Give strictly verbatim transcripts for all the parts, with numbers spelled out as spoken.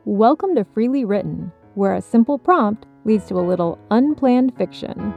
Welcome to Freely Written, where a simple prompt leads to a little unplanned fiction.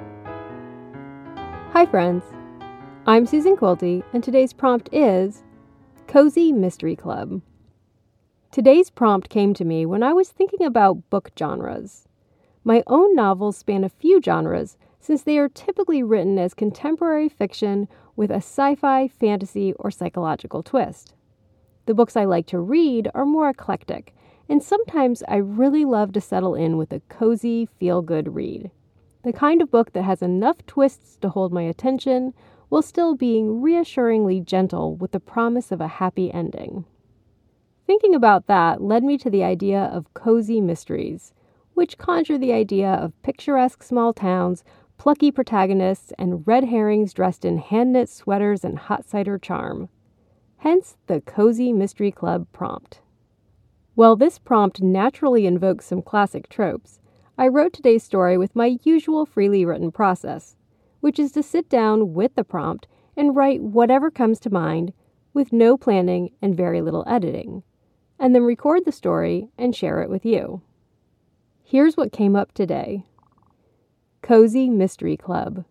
Hi friends, I'm Susan Quilty, and today's prompt is Cozy Mystery Club. Today's prompt came to me when I was thinking about book genres. My own novels span a few genres since they are typically written as contemporary fiction with a sci-fi, fantasy, or psychological twist. The books I like to read are more eclectic, and sometimes I really love to settle in with a cozy, feel-good read. The kind of book that has enough twists to hold my attention while still being reassuringly gentle with the promise of a happy ending. Thinking about that led me to the idea of cozy mysteries, which conjure the idea of picturesque small towns, plucky protagonists, and red herrings dressed in hand-knit sweaters and hot cider charm. Hence the Cozy Mystery Club prompt. While this prompt naturally invokes some classic tropes, I wrote today's story with my usual freely written process, which is to sit down with the prompt and write whatever comes to mind with no planning and very little editing, and then record the story and share it with you. Here's what came up today. Cozy Mystery Club.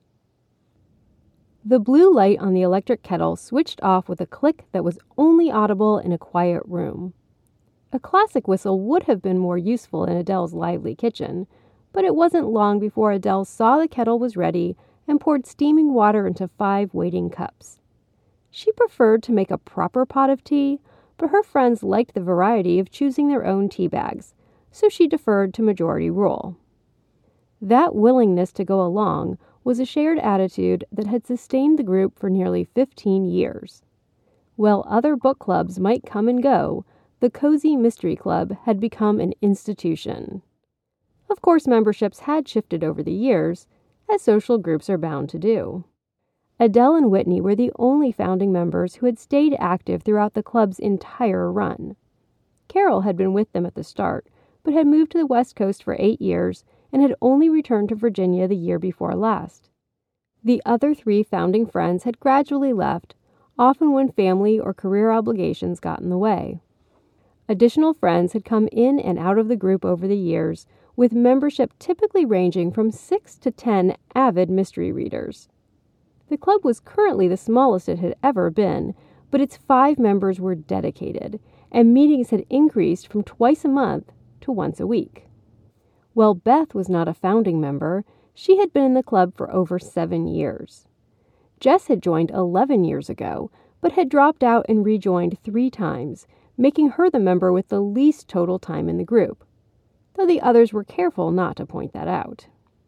The blue light on the electric kettle switched off with a click that was only audible in a quiet room. A classic whistle would have been more useful in Adele's lively kitchen, but it wasn't long before Adele saw the kettle was ready and poured steaming water into five waiting cups. She preferred to make a proper pot of tea, but her friends liked the variety of choosing their own tea bags, so she deferred to majority rule. That willingness to go along was a shared attitude that had sustained the group for nearly fifteen years. While other book clubs might come and go, the Cozy Mystery Club had become an institution. Of course, memberships had shifted over the years, as social groups are bound to do. Adele and Whitney were the only founding members who had stayed active throughout the club's entire run. Carol had been with them at the start, but had moved to the West Coast for eight years and had only returned to Virginia the year before last. The other three founding friends had gradually left, often when family or career obligations got in the way. Additional friends had come in and out of the group over the years, with membership typically ranging from six to ten avid mystery readers. The club was currently the smallest it had ever been, but its five members were dedicated, and meetings had increased from twice a month to once a week. While Beth was not a founding member, she had been in the club for over seven years. Jess had joined eleven years ago, but had dropped out and rejoined three times, making her the member with the least total time in the group, though the others were careful not to point that out.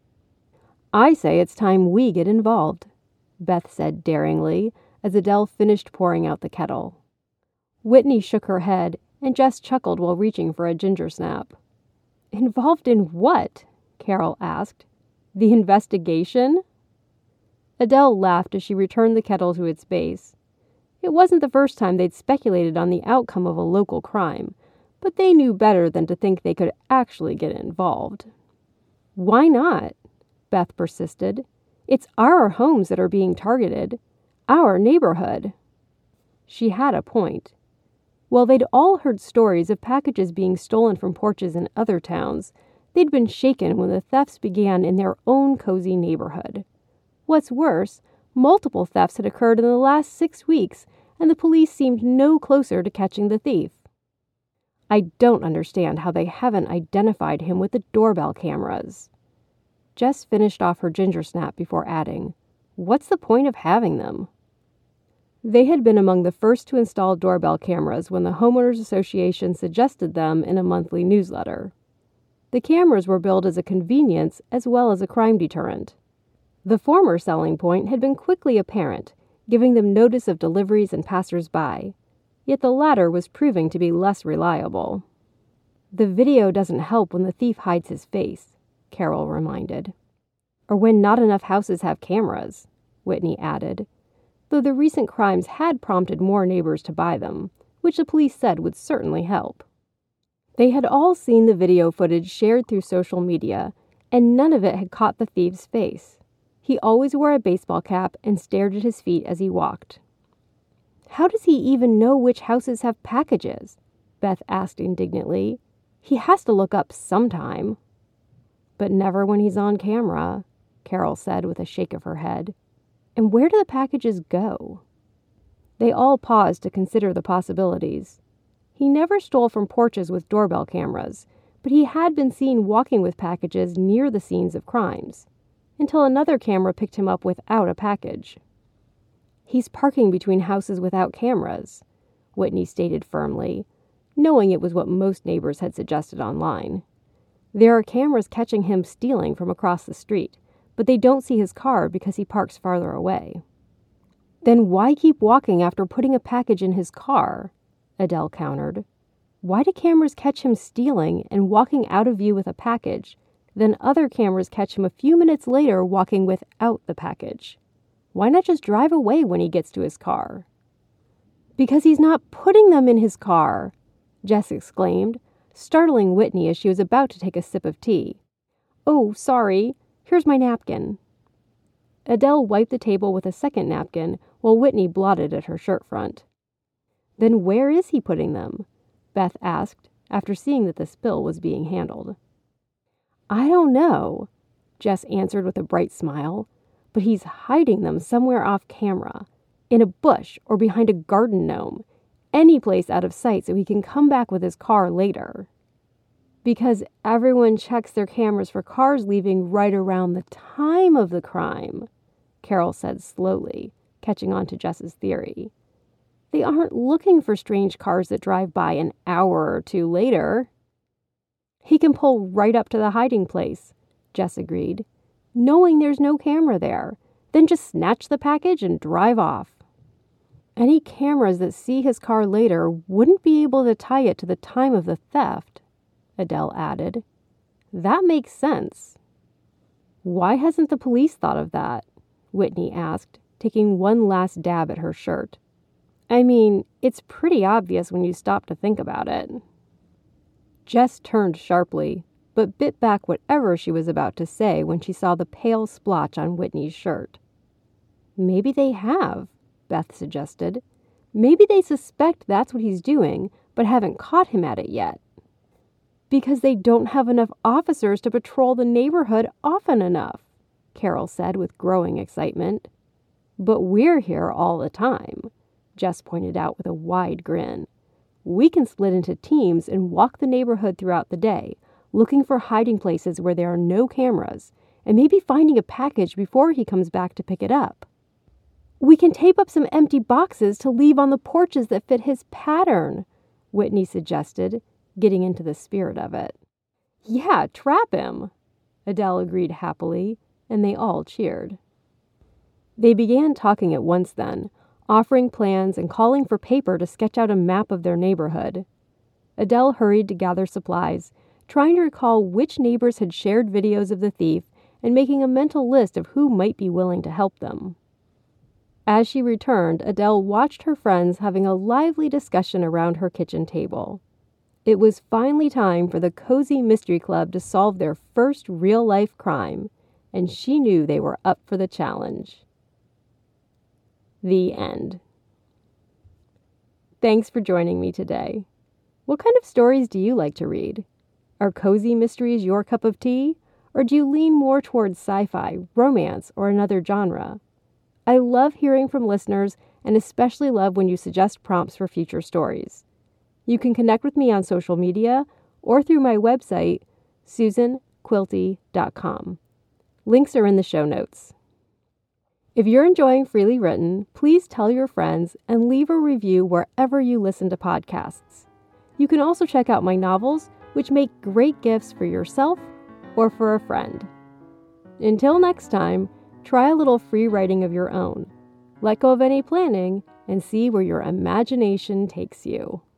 "I say it's time we get involved," Beth said daringly, as Adele finished pouring out the kettle. Whitney shook her head, and Jess chuckled while reaching for a ginger snap. "Involved in what?" Carol asked. "The investigation?" Adele laughed as she returned the kettle to its base. It wasn't the first time they'd speculated on the outcome of a local crime, but they knew better than to think they could actually get involved. "Why not?" Beth persisted. "It's our homes that are being targeted. Our neighborhood." She had a point. While they'd all heard stories of packages being stolen from porches in other towns, they'd been shaken when the thefts began in their own cozy neighborhood. What's worse, multiple thefts had occurred in the last six weeks, and the police seemed no closer to catching the thief. "I don't understand how they haven't identified him with the doorbell cameras." Jess finished off her ginger snap before adding, "What's the point of having them?" They had been among the first to install doorbell cameras when the Homeowners Association suggested them in a monthly newsletter. The cameras were billed as a convenience as well as a crime deterrent. The former selling point had been quickly apparent, giving them notice of deliveries and passers-by, yet the latter was proving to be less reliable. "The video doesn't help when the thief hides his face," Carol reminded. "Or when not enough houses have cameras," Whitney added, though the recent crimes had prompted more neighbors to buy them, which the police said would certainly help. They had all seen the video footage shared through social media, and none of it had caught the thief's face. He always wore a baseball cap and stared at his feet as he walked. "How does he even know which houses have packages?" Beth asked indignantly. He has to look up sometime. But never when he's on camera, Carol said with a shake of her head. And where do the packages go? They all paused to consider the possibilities. He never stole from porches with doorbell cameras, but he had been seen walking with packages near the scenes of crimes, until another camera picked him up without a package. He's parking between houses without cameras, Whitney stated firmly, knowing it was what most neighbors had suggested online. There are cameras catching him stealing from across the street, but they don't see his car because he parks farther away. Then why keep walking after putting a package in his car? Adele countered. Why do cameras catch him stealing and walking out of view with a package, then other cameras catch him a few minutes later walking without the package? Why not just drive away when he gets to his car? Because he's not putting them in his car, Jess exclaimed, startling Whitney as she was about to take a sip of tea. Oh, sorry. Here's my napkin. Adele wiped the table with a second napkin while Whitney blotted at her shirt front. Then where is he putting them? Beth asked, after seeing that the spill was being handled. I don't know, Jess answered with a bright smile, but he's hiding them somewhere off camera, in a bush or behind a garden gnome, any place out of sight so he can come back with his car later. Because everyone checks their cameras for cars leaving right around the time of the crime, Carol said slowly, catching on to Jess's theory. They aren't looking for strange cars that drive by an hour or two later. He can pull right up to the hiding place, Jess agreed, knowing there's no camera there, then just snatch the package and drive off. Any cameras that see his car later wouldn't be able to tie it to the time of the theft, Adele added. That makes sense. Why hasn't the police thought of that? Whitney asked, taking one last dab at her shirt. I mean, it's pretty obvious when you stop to think about it. Jess turned sharply, but bit back whatever she was about to say when she saw the pale splotch on Whitney's shirt. Maybe they have, Beth suggested. Maybe they suspect that's what he's doing, but haven't caught him at it yet. Because they don't have enough officers to patrol the neighborhood often enough, Carol said with growing excitement. But we're here all the time, Jess pointed out with a wide grin. We can split into teams and walk the neighborhood throughout the day, looking for hiding places where there are no cameras, and maybe finding a package before he comes back to pick it up. We can tape up some empty boxes to leave on the porches that fit his pattern, Whitney suggested, getting into the spirit of it. Yeah, trap him, Adele agreed happily, and they all cheered. They began talking at once then, offering plans and calling for paper to sketch out a map of their neighborhood. Adele hurried to gather supplies, trying to recall which neighbors had shared videos of the thief and making a mental list of who might be willing to help them. As she returned, Adele watched her friends having a lively discussion around her kitchen table. It was finally time for the Cozy Mystery Club to solve their first real-life crime, and she knew they were up for the challenge. The end. Thanks for joining me today. What kind of stories do you like to read? Are cozy mysteries your cup of tea? Or do you lean more towards sci-fi, romance, or another genre? I love hearing from listeners and especially love when you suggest prompts for future stories. You can connect with me on social media or through my website, susan quilty dot com. Links are in the show notes. If you're enjoying Freely Written, please tell your friends and leave a review wherever you listen to podcasts. You can also check out my novels, which make great gifts for yourself or for a friend. Until next time, try a little free writing of your own. Let go of any planning and see where your imagination takes you.